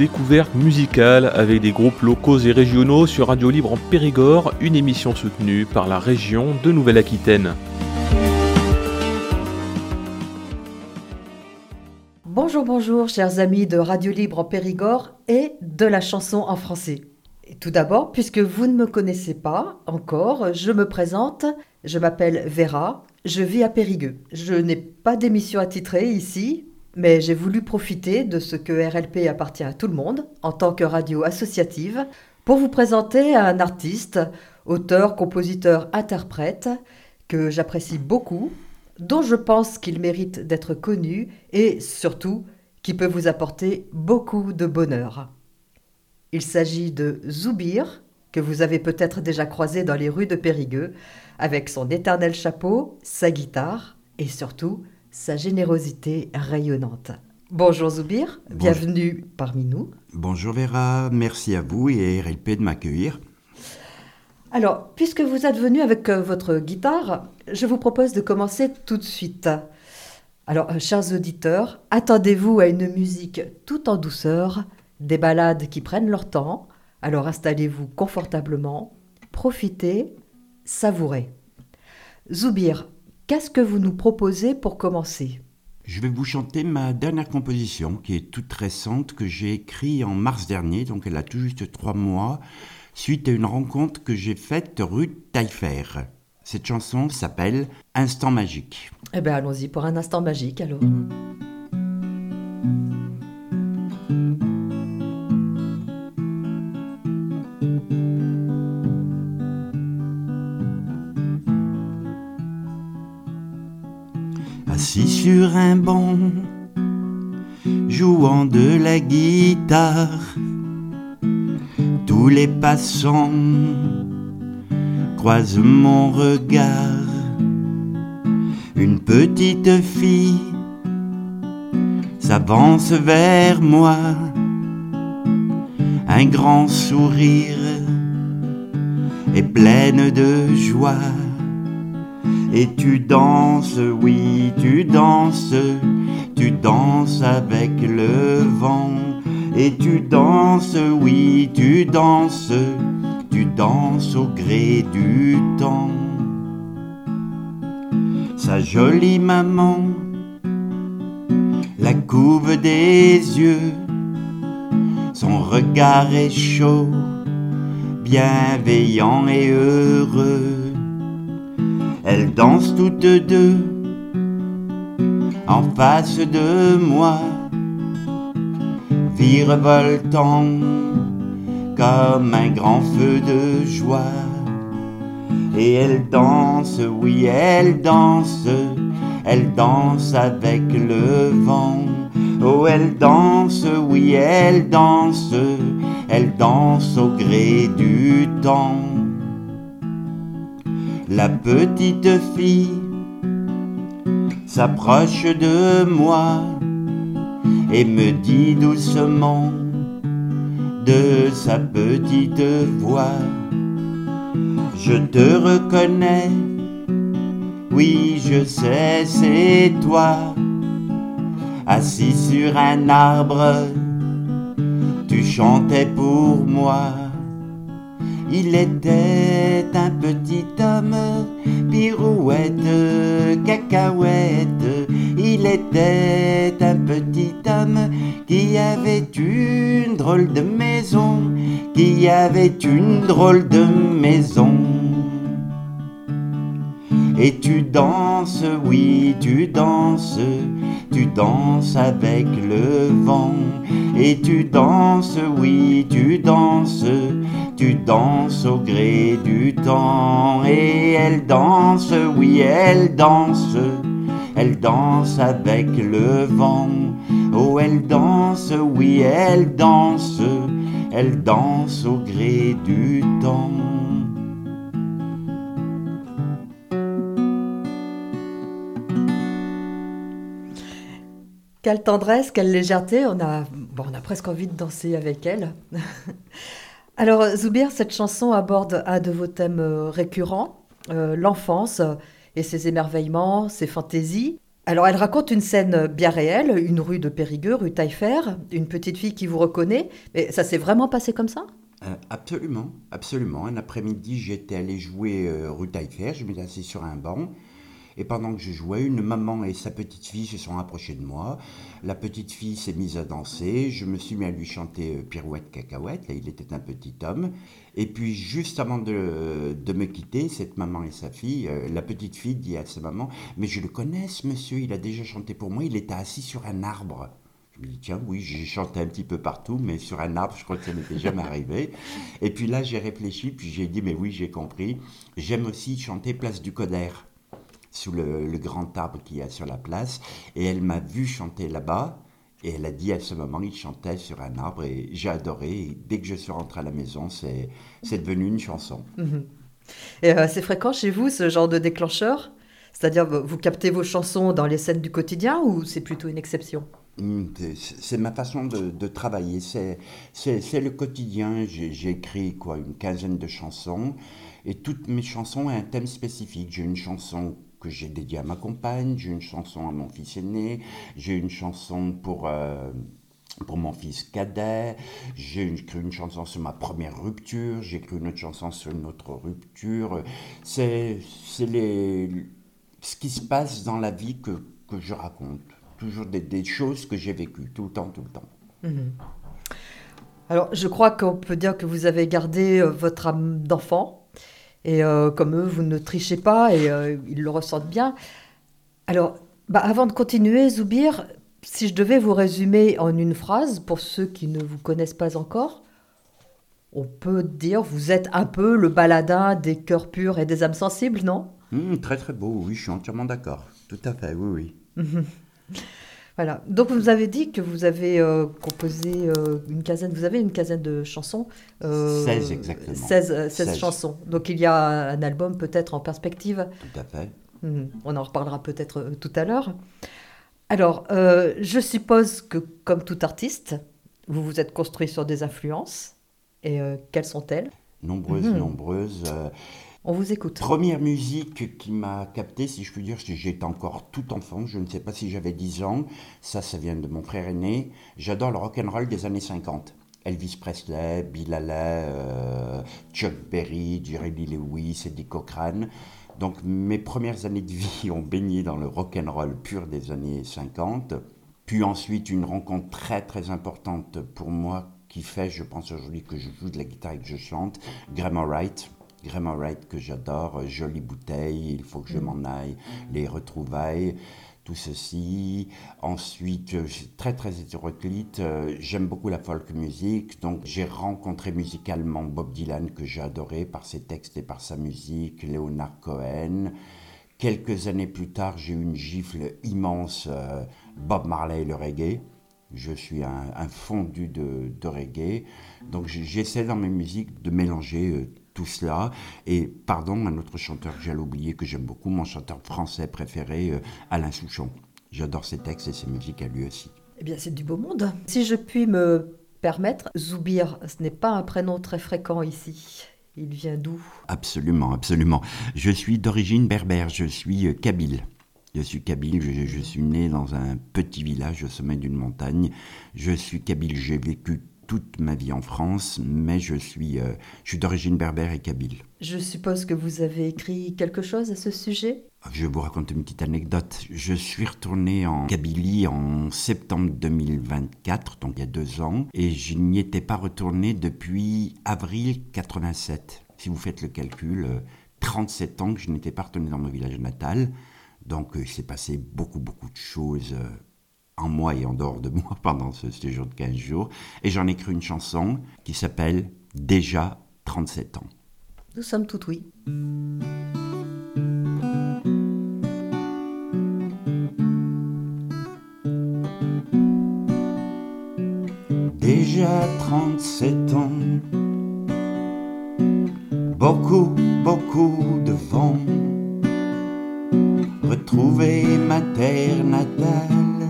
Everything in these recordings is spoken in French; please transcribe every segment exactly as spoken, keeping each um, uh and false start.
découverte musicale avec des groupes locaux et régionaux sur Radio Libre en Périgord, une émission soutenue par la région de Nouvelle-Aquitaine. Bonjour, bonjour, chers amis de Radio Libre en Périgord et de la chanson en français. Et tout d'abord, puisque vous ne me connaissez pas encore, je me présente, je m'appelle Vera, je vis à Périgueux. Je n'ai pas d'émission attitrée ici, mais j'ai voulu profiter de ce que R L P appartient à tout le monde, en tant que radio associative, pour vous présenter un artiste, auteur, compositeur, interprète, que j'apprécie beaucoup, dont je pense qu'il mérite d'être connu et surtout qui peut vous apporter beaucoup de bonheur. Il s'agit de Zoubir, que vous avez peut-être déjà croisé dans les rues de Périgueux, avec son éternel chapeau, sa guitare et surtout sa générosité rayonnante. Bonjour Zoubir, Bonjour. Bienvenue parmi nous. Bonjour Vera, merci à vous et à R L P de m'accueillir. Alors, puisque vous êtes venu avec euh, votre guitare, je vous propose de commencer tout de suite. Alors, euh, chers auditeurs, attendez-vous à une musique tout en douceur, des ballades qui prennent leur temps. Alors, installez-vous confortablement, profitez, savourez. Zoubir, qu'est-ce que vous nous proposez pour commencer ? Je vais vous chanter ma dernière composition qui est toute récente, que j'ai écrite en mars dernier, donc elle a tout juste trois mois, suite à une rencontre que j'ai faite rue Taillefer. Cette chanson s'appelle « Instant magique ». Eh bien, allons-y pour un instant magique, alors. Assis sur un banc, jouant de la guitare, tous les passants croisent mon regard. Une petite fille s'avance vers moi, un grand sourire et pleine de joie. Et tu danses, oui, tu danses, tu danses avec le vent. Et tu danses, oui, tu danses, tu danses au gré du temps. Sa jolie maman la couve des yeux, son regard est chaud, bienveillant et heureux. Elles dansent toutes deux en face de moi, virevoltant comme un grand feu de joie. Et elles dansent, oui, elles dansent, elles dansent avec le vent. Oh, elles dansent, oui, elles dansent, elles dansent au gré du temps. La petite fille s'approche de moi et me dit doucement de sa petite voix: je te reconnais, oui je sais c'est toi. Assis sur un arbre, tu chantais pour moi. Il était un petit homme, pirouette, cacahuète. Il était un petit homme qui avait une drôle de maison, qui avait une drôle de maison. Et tu danses, oui, tu danses, tu danses avec le vent. Et tu danses, oui, tu danses, tu danses au gré du temps. Et elle danse, oui, elle danse, elle danse avec le vent. Oh, elle danse, oui, elle danse, elle danse au gré du temps. Quelle tendresse, quelle légèreté, on a, bon, on a presque envie de danser avec elle. Alors Zoubir, cette chanson aborde un de vos thèmes récurrents, euh, l'enfance et ses émerveillements, ses fantaisies. Alors, elle raconte une scène bien réelle, une rue de Périgueux, rue Taillefer, une petite fille qui vous reconnaît. Mais ça s'est vraiment passé comme ça? Euh, absolument, absolument. Un après-midi, j'étais allé jouer euh, rue Taillefer, je m'étais assis sur un banc. Et pendant que je jouais, une maman et sa petite fille se sont rapprochées de moi. La petite fille s'est mise à danser. Je me suis mis à lui chanter euh, Pirouette Cacahuète. Là, il était un petit homme. Et puis, juste avant de, de me quitter, cette maman et sa fille, euh, la petite fille dit à sa maman, « Mais je le connais, ce monsieur, il a déjà chanté pour moi. Il était assis sur un arbre. » Je me dis, tiens, oui, j'ai chanté un petit peu partout, mais sur un arbre, je crois que ça n'était jamais arrivé. Et puis là, j'ai réfléchi, puis j'ai dit, mais oui, j'ai compris. J'aime aussi chanter Place du Coder, sous le, le grand arbre qu'il y a sur la place. Et elle m'a vu chanter là-bas, et elle a dit à ce moment, il chantait sur un arbre, et j'ai adoré. Et dès que je suis rentré à la maison, c'est, c'est devenu une chanson. Mhm. Et euh, c'est fréquent chez vous, ce genre de déclencheur? C'est-à-dire, vous vous captez vos chansons dans les scènes du quotidien ou c'est plutôt une exception? C'est c'est ma façon de, de travailler, c'est, c'est, c'est le quotidien. J'ai, j'ai écrit quoi, une quinzaine de chansons, et toutes mes chansons ont un thème spécifique. J'ai une chanson que j'ai dédiée à ma compagne, j'ai une chanson à mon fils aîné, j'ai une chanson pour, euh, pour mon fils cadet, j'ai écrit une chanson sur ma première rupture, j'ai écrit une autre chanson sur une autre rupture. C'est, c'est les, ce qui se passe dans la vie que, que je raconte. Toujours des, des choses que j'ai vécues, tout le temps, tout le temps. Mhm. Alors, je crois qu'on peut dire que vous avez gardé euh, votre âme d'enfant. Et euh, comme eux, vous ne trichez pas et euh, ils le ressentent bien. Alors, bah, avant de continuer, Zoubir, si je devais vous résumer en une phrase, pour ceux qui ne vous connaissent pas encore, on peut dire vous êtes un peu le baladin des cœurs purs et des âmes sensibles, non? Mmh, très très beau, oui, je suis entièrement d'accord. Tout à fait, oui, oui. Voilà. Donc vous avez dit que vous avez euh, composé euh, une quinzaine, vous avez une quinzaine de chansons. Euh, seize exactement. seize, euh, seize, seize chansons. Donc il y a un album peut-être en perspective. Tout à fait. Mmh. On en reparlera peut-être euh, tout à l'heure. Alors, euh, je suppose que comme tout artiste, vous vous êtes construit sur des influences. Et euh, quelles sont-elles? Nombreuses, mmh. nombreuses. Euh... On vous écoute. Première musique qui m'a capté, si je puis dire, j'étais encore tout enfant, je ne sais pas si j'avais dix ans, ça, ça vient de mon frère aîné. J'adore le rock'n'roll des années cinquante. Elvis Presley, Bill Haley, euh, Chuck Berry, Jerry Lee Lewis, Eddie Cochran. Donc mes premières années de vie ont baigné dans le rock'n'roll pur des années cinquante. Puis ensuite, une rencontre très très importante pour moi qui fait, je pense aujourd'hui, que je joue de la guitare et que je chante, Graham Wright. Graham Wright que j'adore, Jolie bouteille, Il faut que je m'en aille, Les retrouvailles, tout ceci. Ensuite, très très hétéroclite, j'aime beaucoup la folk music, donc j'ai rencontré musicalement Bob Dylan que j'ai adoré par ses textes et par sa musique, Leonard Cohen. Quelques années plus tard, j'ai eu une gifle immense, euh, Bob Marley et le reggae. Je suis un, un fondu de, de reggae, donc j'essaie dans mes musiques de mélanger euh, tout cela. Et pardon, un autre chanteur que j'allais oublier, que j'aime beaucoup, mon chanteur français préféré, euh, Alain Souchon. J'adore ses textes et ses musiques à lui aussi. Eh bien, c'est du beau monde. Si je puis me permettre, Zoubir, ce n'est pas un prénom très fréquent ici. Il vient d'où? Absolument, absolument. Je suis d'origine berbère, je suis euh, kabyle. Je suis kabyle, je, je suis né dans un petit village au sommet d'une montagne. Je suis kabyle, j'ai vécu toute ma vie en France, mais je suis, euh, je suis d'origine berbère et kabyle. Je suppose que vous avez écrit quelque chose à ce sujet? Je vais vous raconter une petite anecdote. Je suis retourné en Kabylie en septembre deux mille vingt-quatre, donc il y a deux ans, et je n'y étais pas retourné depuis avril quatre-vingt-sept. Si vous faites le calcul, euh, trente-sept ans que je n'étais pas retourné dans mon village natal. Donc, il s'est passé beaucoup, beaucoup de choses euh, en moi et en dehors de moi pendant ce séjour de quinze jours. Et j'en ai écrit une chanson qui s'appelle « Déjà trente-sept ans ». Nous sommes tout oui. Déjà trente-sept ans, beaucoup, beaucoup de vent. Retrouver ma terre natale,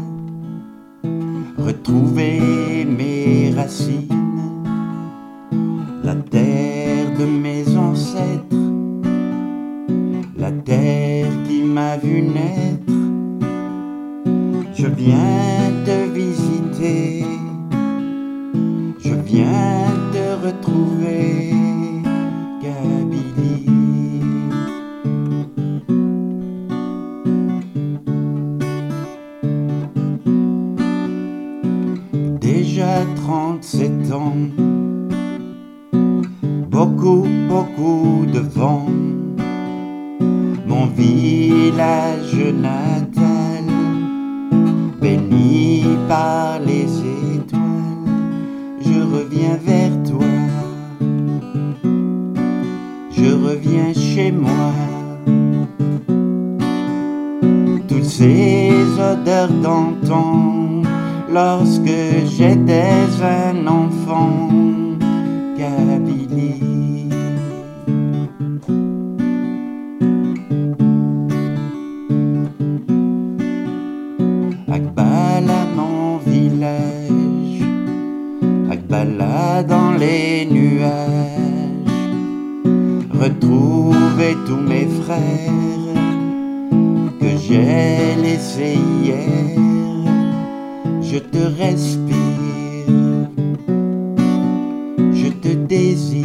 retrouver mes racines, la terre de mes ancêtres, la terre qui m'a vu naître, retrouver Kabylie. Déjà trente-sept ans, beaucoup, beaucoup de vent. Mon village natal, béni par les étoiles, je reviens vers toi, je reviens chez moi. Toutes ces odeurs d'antan, lorsque j'étais un enfant, Kabylie. Akbala mon village, Akbala dans les nuages, retrouver tous mes frères que j'ai laissés hier. Je te respire, je te désire.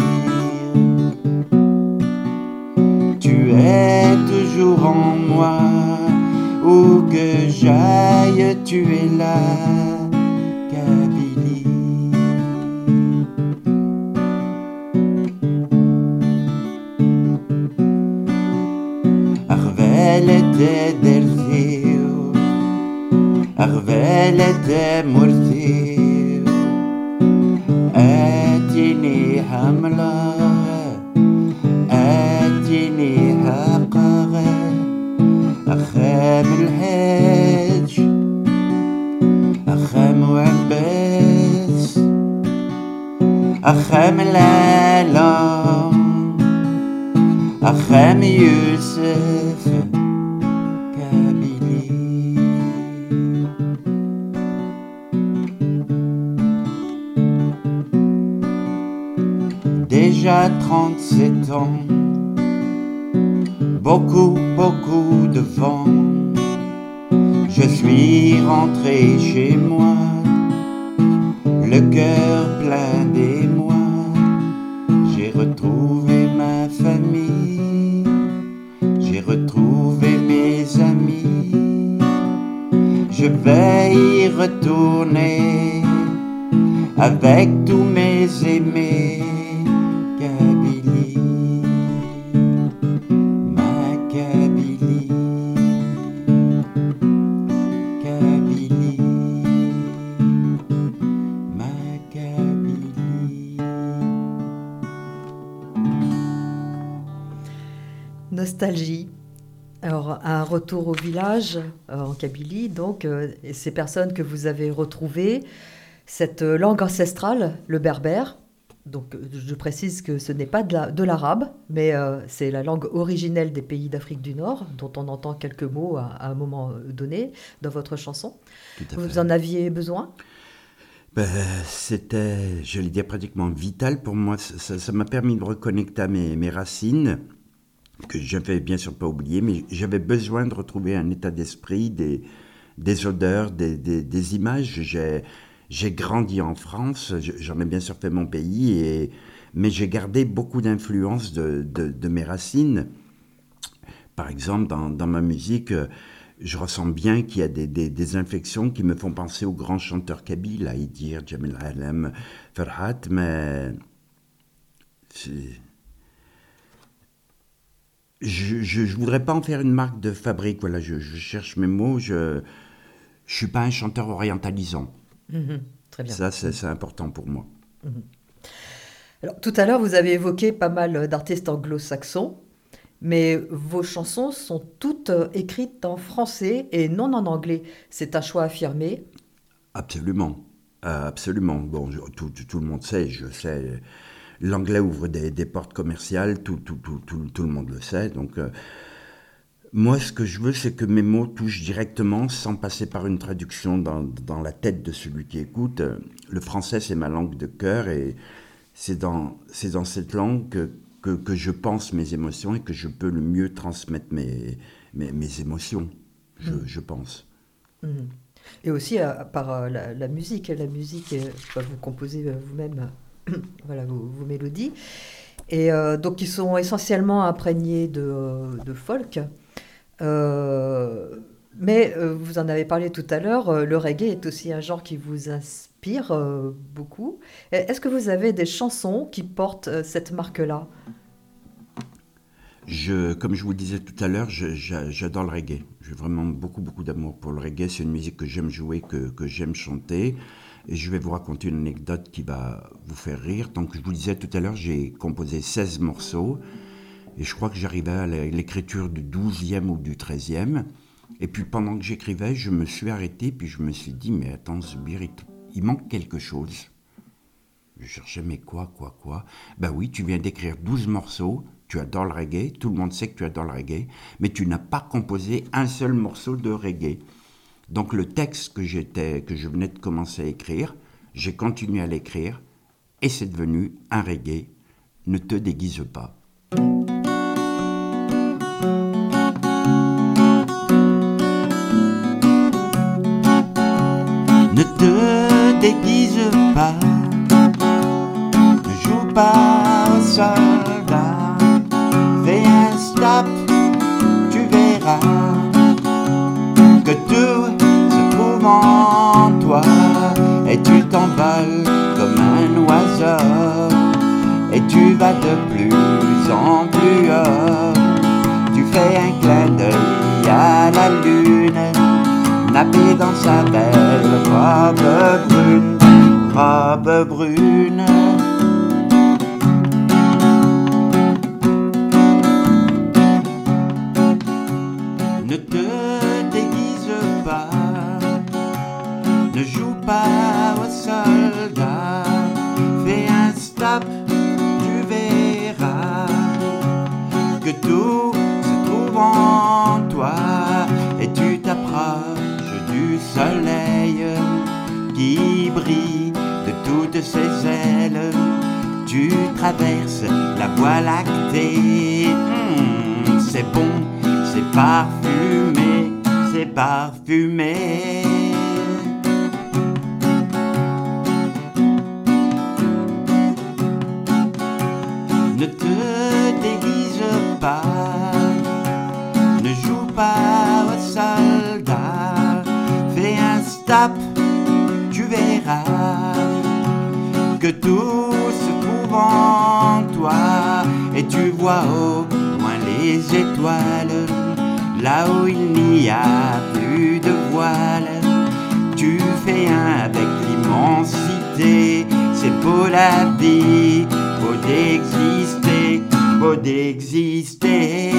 Tu es toujours en moi, où que j'aille, tu es là, Kabylie. Arvel était Delphio, Arvel était Murthio, Atini Hamla, Atini Haqara, أخام الحاج أخام عباس أخام العالم أخام يوسف Kabylie. Déjà trente-sept ans, beaucoup, beaucoup de vent. Je suis rentré chez moi, le cœur plein d'émoi. J'ai retrouvé ma famille, j'ai retrouvé mes amis. Je vais y retourner avec tous mes aimés, Kabylie. Nostalgie. Alors, un retour au village euh, en Kabylie, donc, euh, et ces personnes que vous avez retrouvées, cette euh, langue ancestrale, le berbère. Donc, euh, je précise que ce n'est pas de, la, de l'arabe, mais euh, c'est la langue originelle des pays d'Afrique du Nord, dont on entend quelques mots à, à un moment donné dans votre chanson. Vous fait. En aviez besoin ? Ben, c'était, je l'ai dit, pratiquement vital pour moi. Ça, ça m'a permis de reconnecter à mes, mes racines, que je n'avais bien sûr pas oublié, mais j'avais besoin de retrouver un état d'esprit, des, des odeurs, des, des, des images. J'ai, j'ai grandi en France, j'en ai bien sûr fait mon pays, et, mais j'ai gardé beaucoup d'influence de, de, de mes racines. Par exemple, dans, dans ma musique, je ressens bien qu'il y a des, des, des inflexions qui me font penser aux grands chanteurs kabyles, Aïdir, Jamil Alem, Ferhat, mais... C'est... Je ne voudrais pas en faire une marque de fabrique, voilà, je, je cherche mes mots, je ne suis pas un chanteur orientalisant. Mmh, très bien. Ça, c'est, c'est important pour moi. Mmh. Alors, tout à l'heure, vous avez évoqué pas mal d'artistes anglo-saxons, mais vos chansons sont toutes écrites en français et non en anglais. C'est un choix affirmé ? Absolument, euh, absolument. Bon, je, tout, tout, tout le monde sait, je sais... L'anglais ouvre des, des portes commerciales, tout, tout, tout, tout, tout le monde le sait. Donc, euh, moi, ce que je veux, c'est que mes mots touchent directement, sans passer par une traduction dans, dans la tête de celui qui écoute. Le français, c'est ma langue de cœur, et c'est dans, c'est dans cette langue que, que, que je pense mes émotions et que je peux le mieux transmettre mes, mes, mes émotions, je, mmh. je pense. Mmh. Et aussi euh, par euh, la, la musique. La musique, euh, vous composez euh, vous-même voilà, vos, vos mélodies. Et euh, donc, ils sont essentiellement imprégnés de, de folk. Euh, mais euh, vous en avez parlé tout à l'heure, euh, le reggae est aussi un genre qui vous inspire euh, beaucoup. Est-ce que vous avez des chansons qui portent euh, cette marque-là ? Je, comme je vous le disais tout à l'heure, je, je, j'adore le reggae. J'ai vraiment beaucoup, beaucoup d'amour pour le reggae. C'est une musique que j'aime jouer, que, que j'aime chanter. Et je vais vous raconter une anecdote qui va vous faire rire. Donc, je vous le disais tout à l'heure, j'ai composé seize morceaux. Et je crois que j'arrivais à l'écriture du douzième ou du treizième. Et puis, pendant que j'écrivais, je me suis arrêté. Puis, je me suis dit, mais attends, Zubir, il, il manque quelque chose. Je cherchais, mais quoi, quoi, quoi ? Ben oui, tu viens d'écrire douze morceaux. Tu adores le reggae, tout le monde sait que tu adores le reggae, mais tu n'as pas composé un seul morceau de reggae. Donc le texte que, j'étais, que je venais de commencer à écrire, j'ai continué à l'écrire, et c'est devenu un reggae. Ne te déguise pas. Ne te déguise pas, ne joue pas au soldat. Fais un stop, tu verras que tout se trouve en toi et tu t'envoles comme un oiseau et tu vas de plus en plus haut. Tu fais un clin d'œil à la lune, nappée dans sa belle robe brune, robe brune. Ne te déguise pas, ne joue pas au soldat, fais un stop, tu verras que tout se trouve en toi et tu t'approches du soleil qui brille de toutes ses ailes. Tu traverses la voie lactée, mmh, c'est bon. C'est parfumé, c'est parfumé. Ne te déguise pas, ne joue pas au soldat. Fais un stop, tu verras que tout se trouve en toi et tu vois au loin les étoiles. Là où il n'y a plus de voile, tu fais un avec l'immensité. C'est beau la vie, beau d'exister, beau d'exister.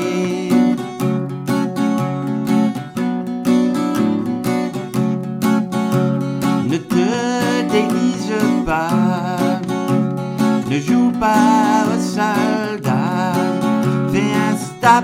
Ne te déguise pas, ne joue pas au soldat. Fais un stop,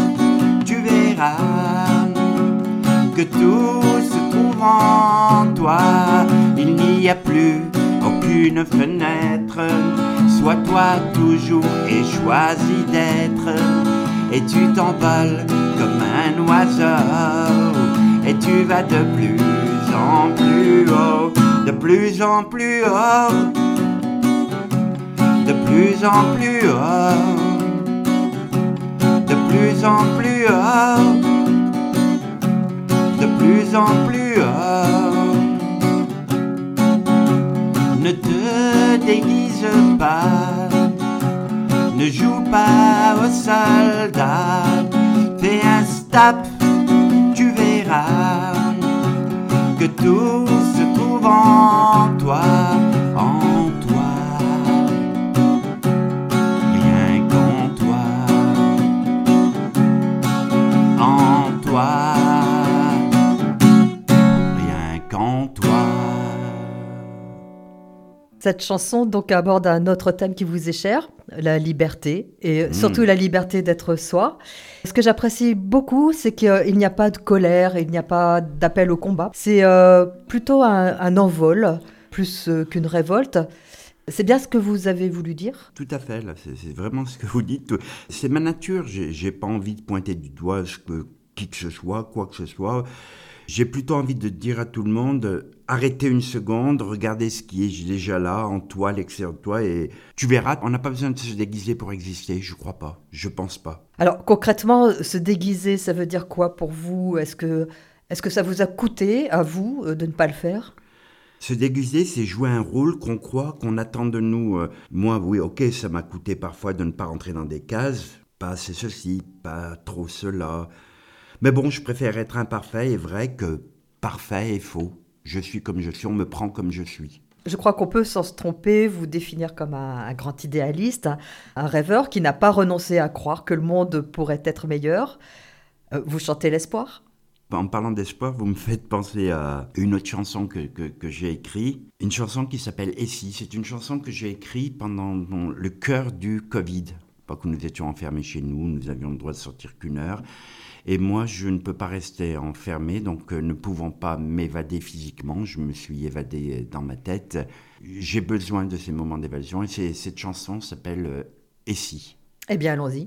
que tout se trouve en toi. Il n'y a plus aucune fenêtre, sois toi toujours et choisis d'être. Et tu t'envoles comme un oiseau et tu vas de plus en plus haut, de plus en plus haut, de plus en plus haut, de plus en plus haut, de plus en plus haut. Ne te déguise pas, ne joue pas au soldat. Fais un stop, tu verras que tout se trouve en toi, en toi, rien qu'en toi, en toi, rien qu'en toi. Cette chanson donc aborde un autre thème qui vous est cher, la liberté, et Mmh. surtout la liberté d'être soi. Ce que j'apprécie beaucoup, c'est qu'il n'y a pas de colère, il n'y a pas d'appel au combat. C'est euh, plutôt un, un envol, plus euh, qu'une révolte. C'est bien ce que vous avez voulu dire ? Tout à fait, là, c'est, c'est vraiment ce que vous dites. C'est ma nature, j'ai, j'ai pas envie de pointer du doigt ce que, qui que ce soit, quoi que ce soit. J'ai plutôt envie de dire à tout le monde, arrêter une seconde, regarder ce qui est déjà là, en toi, à l'extérieur de toi, et tu verras, on n'a pas besoin de se déguiser pour exister, je crois pas, je pense pas. Alors concrètement, se déguiser, ça veut dire quoi pour vous ? Est-ce que, est-ce que ça vous a coûté, à vous, euh, de ne pas le faire ? Se déguiser, c'est jouer un rôle qu'on croit, qu'on attend de nous. Euh, moi, oui, ok, ça m'a coûté parfois de ne pas rentrer dans des cases, pas assez ceci, pas trop cela. Mais bon, je préfère être imparfait et vrai que parfait et faux. Je suis comme je suis, on me prend comme je suis. Je crois qu'on peut, sans se tromper, vous définir comme un, un grand idéaliste, un, un rêveur qui n'a pas renoncé à croire que le monde pourrait être meilleur. Euh, vous chantez l'espoir ? En parlant d'espoir, vous me faites penser à une autre chanson que, que, que j'ai écrite. Une chanson qui s'appelle « Et si ». C'est une chanson que j'ai écrite pendant bon, le cœur du Covid. Pas que nous étions enfermés chez nous, nous avions le droit de sortir qu'une heure. Et moi, je ne peux pas rester enfermé, donc euh, ne pouvant pas m'évader physiquement, je me suis évadé dans ma tête. J'ai besoin de ces moments d'évasion et c'est, cette chanson s'appelle euh, « Et si ». Eh bien, allons-y.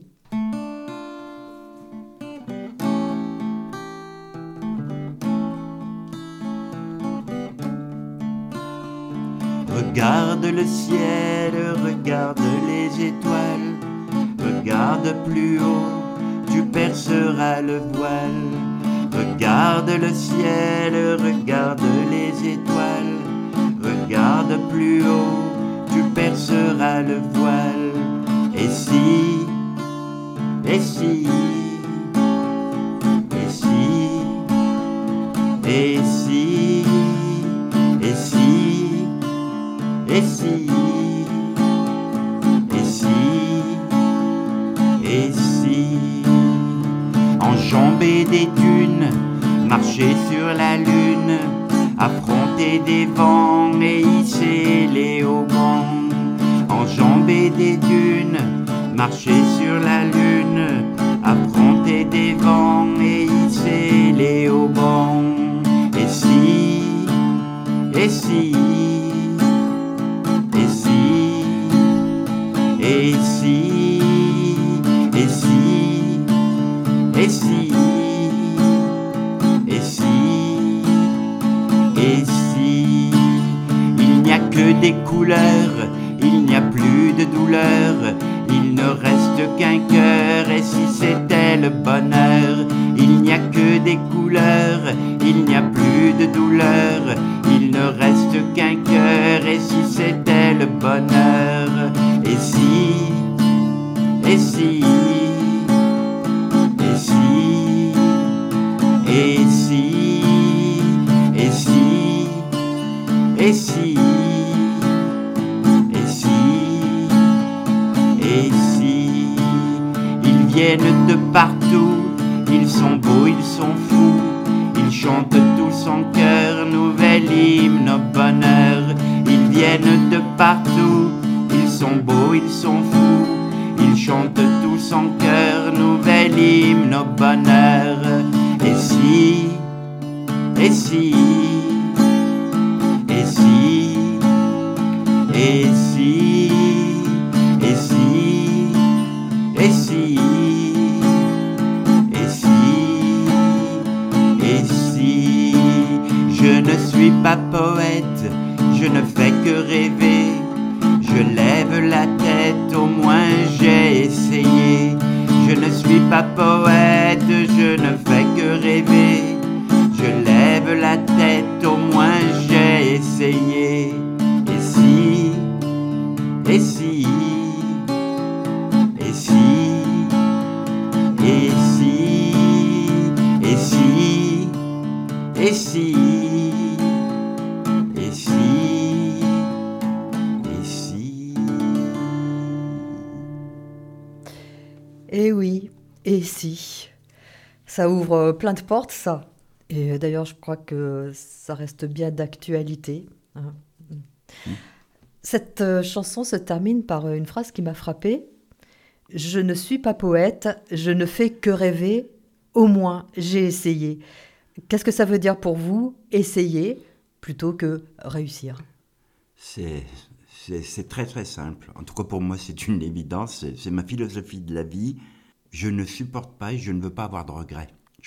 Regarde le ciel, regarde les étoiles, regarde plus haut, tu perceras le voile. Regarde le ciel, regarde les étoiles, regarde plus haut, tu perceras le voile. Et si, et si, et si, et si, et si, et si, et si, et si, enjamber des dunes, marcher sur la lune, affronter des vents et hisser les haubans. Enjamber des dunes, marcher sur la lune, affronter des vents et hisser les haubans. Et si, et si, et si, et si, et si, et si, et si, et si, il n'y a que des couleurs, il n'y a plus de douleur, il ne reste qu'un cœur, et si c'était le bonheur, il n'y a que des couleurs, il n'y a plus de douleur, il ne reste qu'un cœur, et si c'était le bonheur, et si, et si, et si, et si, et si, et si, et si, et si, ils viennent de partout, ils sont beaux, ils sont fous, ils chantent tous en chœur, nouvel hymne au bonheur. Ils viennent de partout, ils sont beaux, ils sont fous, ils chantent tous en chœur, nouvel hymne au bonheur. Et si, et si, et si, et si, et si, et si, et si, et si, je ne suis pas poète, je ne fais que rêver, je lève la tête, au moins j'ai essayé. Je ne suis pas poète, je ne fais que rêver, je lève la tête, au moins j'ai essayé. Et si, et si, et si, et si, et si, et si, et si, et si. Eh oui, et si. Ça ouvre plein de portes, ça. Et d'ailleurs, je crois que ça reste bien d'actualité. Hein. Mmh. Cette euh, chanson se termine par une phrase qui m'a frappée. « Je ne suis pas poète, je ne fais que rêver, au moins j'ai essayé ». Qu'est-ce que ça veut dire pour vous, essayer, plutôt que réussir ? C'est, c'est, c'est très très simple. En tout cas pour moi c'est une évidence, c'est, c'est ma philosophie de la vie. Je ne supporte pas et je ne veux pas avoir de regrets.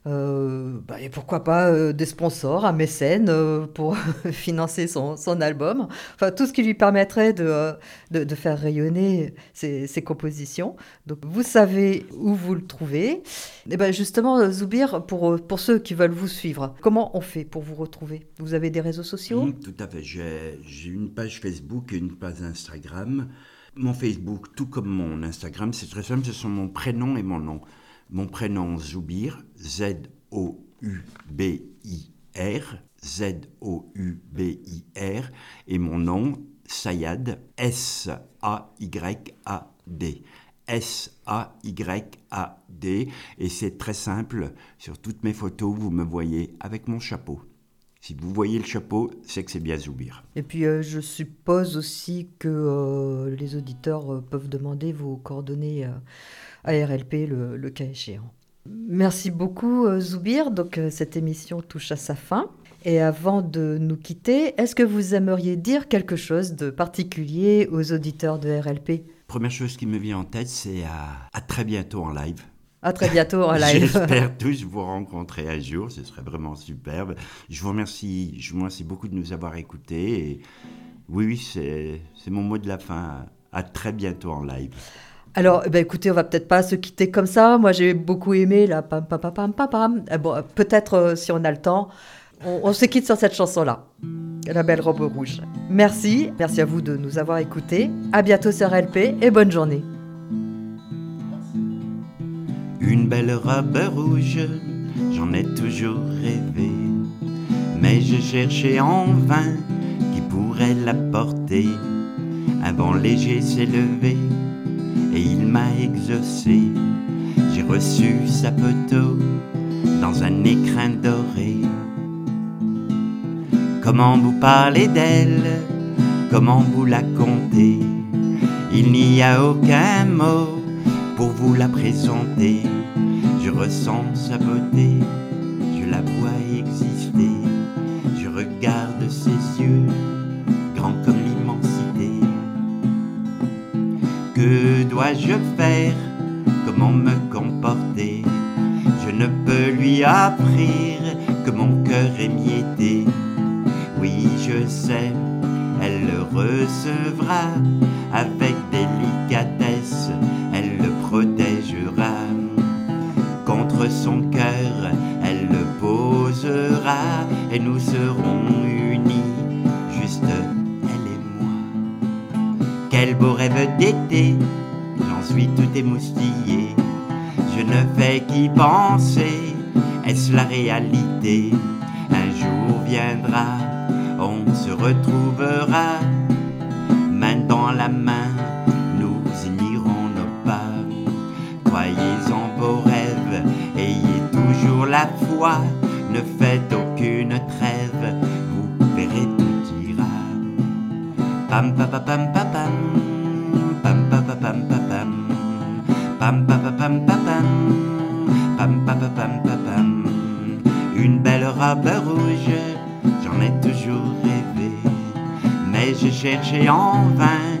Euh, bah, et pourquoi pas euh, des sponsors, un mécène euh, pour financer son, son album. Enfin, tout ce qui lui permettrait de, euh, de, de faire rayonner ses, ses compositions. Donc, vous savez où vous le trouvez. Et ben justement, Zoubir, pour, pour ceux qui veulent vous suivre, comment on fait pour vous retrouver? Vous avez des réseaux sociaux? Mmh, tout à fait. J'ai, j'ai une page Facebook et une page Instagram. Mon Facebook, tout comme mon Instagram, c'est très simple, ce sont mon prénom et mon nom. Mon prénom Zoubir, Z O U B I R, Z O U B I R, et mon nom, Sayad, S A Y A D. S A Y A D, et c'est très simple, sur toutes mes photos, vous me voyez avec mon chapeau. Si vous voyez le chapeau, c'est que c'est bien Zoubir. Et puis, euh, je suppose aussi que euh, les auditeurs euh, peuvent demander vos coordonnées euh, à R L P, le, le cas échéant. Merci beaucoup, euh, Zoubir. Donc, euh, cette émission touche à sa fin. Et avant de nous quitter, est-ce que vous aimeriez dire quelque chose de particulier aux auditeurs de R L P? Première chose qui me vient en tête, c'est à, à très bientôt en live. À très bientôt en live. J'espère tous vous rencontrer un jour, ce serait vraiment superbe. Je vous remercie, je vous remercie beaucoup de nous avoir écoutés. Et oui, oui, c'est, c'est mon mot de la fin. À très bientôt en live. Alors, eh ben, écoutez, on va peut-être pas se quitter comme ça. Moi, j'ai beaucoup aimé la pam pam pam pam pam pam. Eh bon, peut-être euh, si on a le temps, on, on se quitte sur cette chanson-là. La belle robe rouge. Merci, merci à vous de nous avoir écoutés. À bientôt sur R L P et bonne journée. Une belle robe rouge, j'en ai toujours rêvé, mais je cherchais en vain qui pourrait la porter. Un vent léger s'est levé et il m'a exaucé. J'ai reçu sa photo dans un écrin doré. Comment vous parler d'elle, comment vous la compter? Il n'y a aucun mot pour vous la présenter. Je ressens sa beauté, je la vois exister. Je regarde ses yeux, grands comme l'immensité. Que dois-je faire? Comment me comporter? Je ne peux lui offrir que mon cœur émietté. Oui, je sais, elle le recevra avec délicatesse, elle le protégera. Contre son cœur, elle le posera et nous serons unis, juste elle et moi. Quel beau rêve d'été, j'en suis tout émoustillé. Je ne fais qu'y penser, est-ce la réalité? Un jour viendra, on se retrouvera, main dans la main, nous unirons nos pas. Croyez en vos rêves, ayez toujours la foi, ne faites aucune trêve, vous verrez tout ira. Pam pam pam pam pam, pam pam pam pam pam, pam pam pam pam pam, pam pam pam pam. Une belle robe rouge, j'en ai toujours rêvé, mais j'ai cherché en vain